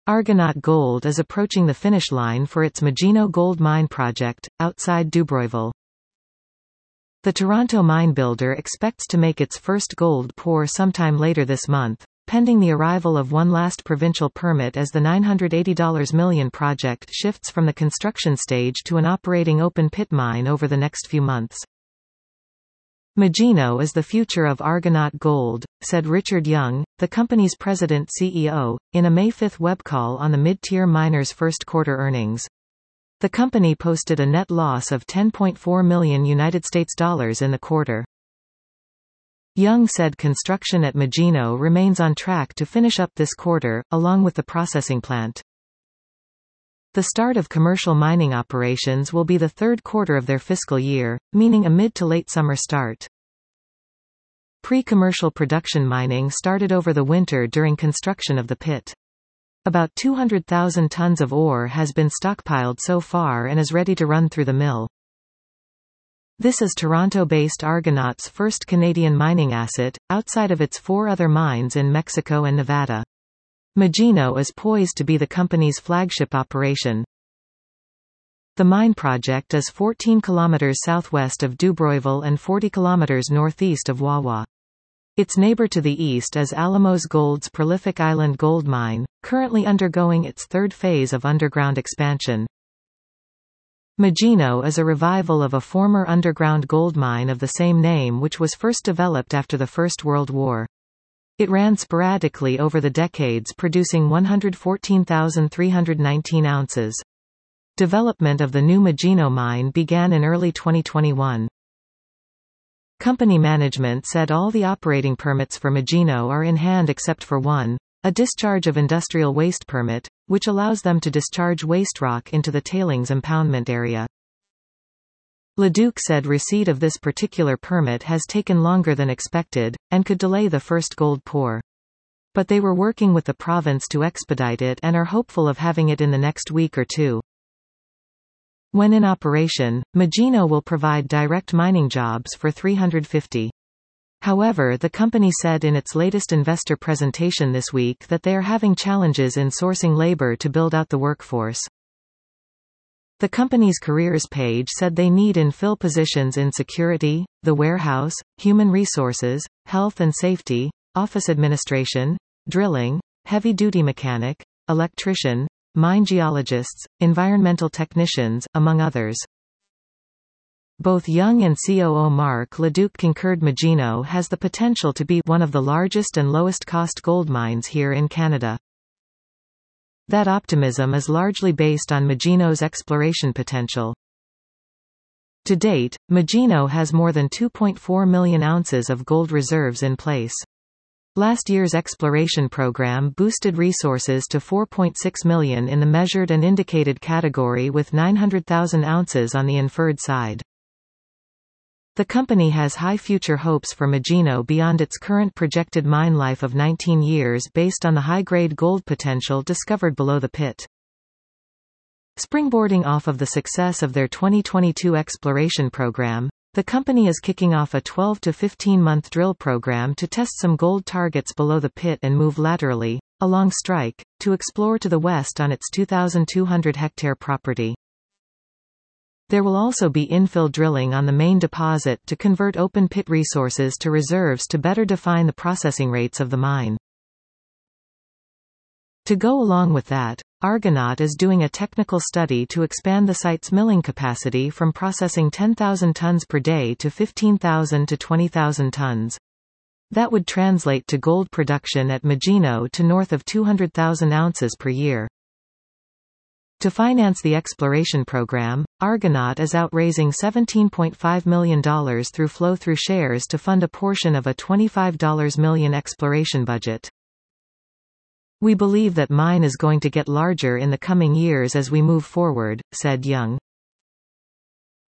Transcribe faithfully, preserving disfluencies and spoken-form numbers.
Argonaut Gold is approaching the finish line for its Magino gold mine project, outside Dubrouville. The Toronto mine builder expects to make its first gold pour sometime later this month, pending the arrival of one last provincial permit as the nine hundred eighty million dollars project shifts from the construction stage to an operating open-pit mine over the next few months. Magino is the future of Argonaut Gold, said Richard Young, the company's president-C E O, in a May fifth web call on the mid-tier miners' first quarter earnings. The company posted a net loss of ten point four million United States dollars in the quarter. Young said construction at Magino remains on track to finish up this quarter, along with the processing plant. The start of commercial mining operations will be the third quarter of their fiscal year, meaning a mid to late summer start. Pre-commercial production mining started over the winter during construction of the pit. About two hundred thousand tons of ore has been stockpiled so far and is ready to run through the mill. This is Toronto-based Argonaut's first Canadian mining asset, outside of its four other mines in Mexico and Nevada. Magino is poised to be the company's flagship operation. The mine project is fourteen kilometers southwest of Dubrouville and forty kilometers northeast of Wawa. Its neighbor to the east is Alamos Gold's prolific Island Gold Mine, currently undergoing its third phase of underground expansion. Magino is a revival of a former underground gold mine of the same name which was first developed after the First World War. It ran sporadically over the decades, producing one hundred fourteen thousand three hundred nineteen ounces. Development of the new Magino mine began in early twenty twenty-one. Company management said all the operating permits for Magino are in hand except for one, a discharge of industrial waste permit, which allows them to discharge waste rock into the tailings impoundment area. Leduc said receipt of this particular permit has taken longer than expected, and could delay the first gold pour. But they were working with the province to expedite it and are hopeful of having it in the next week or two. When in operation, Magino will provide direct mining jobs for three hundred fifty. However, the company said in its latest investor presentation this week that they are having challenges in sourcing labor to build out the workforce. The company's careers page said they need infill positions in security, the warehouse, human resources, health and safety, office administration, drilling, heavy-duty mechanic, electrician, mine geologists, environmental technicians, among others. Both Young and C O O Mark Leduc concurred Magino has the potential to be one of the largest and lowest-cost gold mines here in Canada. That optimism is largely based on Magino's exploration potential. To date, Magino has more than two point four million ounces of gold reserves in place. Last year's exploration program boosted resources to four point six million in the measured and indicated category with nine hundred thousand ounces on the inferred side. The company has high future hopes for Magino beyond its current projected mine life of nineteen years based on the high-grade gold potential discovered below the pit. Springboarding off of the success of their twenty twenty-two exploration program, the company is kicking off a twelve to fifteen month drill program to test some gold targets below the pit and move laterally, along strike, to explore to the west on its two thousand two hundred hectare property. There will also be infill drilling on the main deposit to convert open pit resources to reserves to better define the processing rates of the mine. To go along with that, Argonaut is doing a technical study to expand the site's milling capacity from processing ten thousand tons per day to fifteen thousand to twenty thousand tons. That would translate to gold production at Magino to north of two hundred thousand ounces per year. To finance the exploration program, Argonaut is out raising seventeen point five million dollars through flow-through shares to fund a portion of a twenty-five million dollars exploration budget. We believe that mine is going to get larger in the coming years as we move forward, said Young.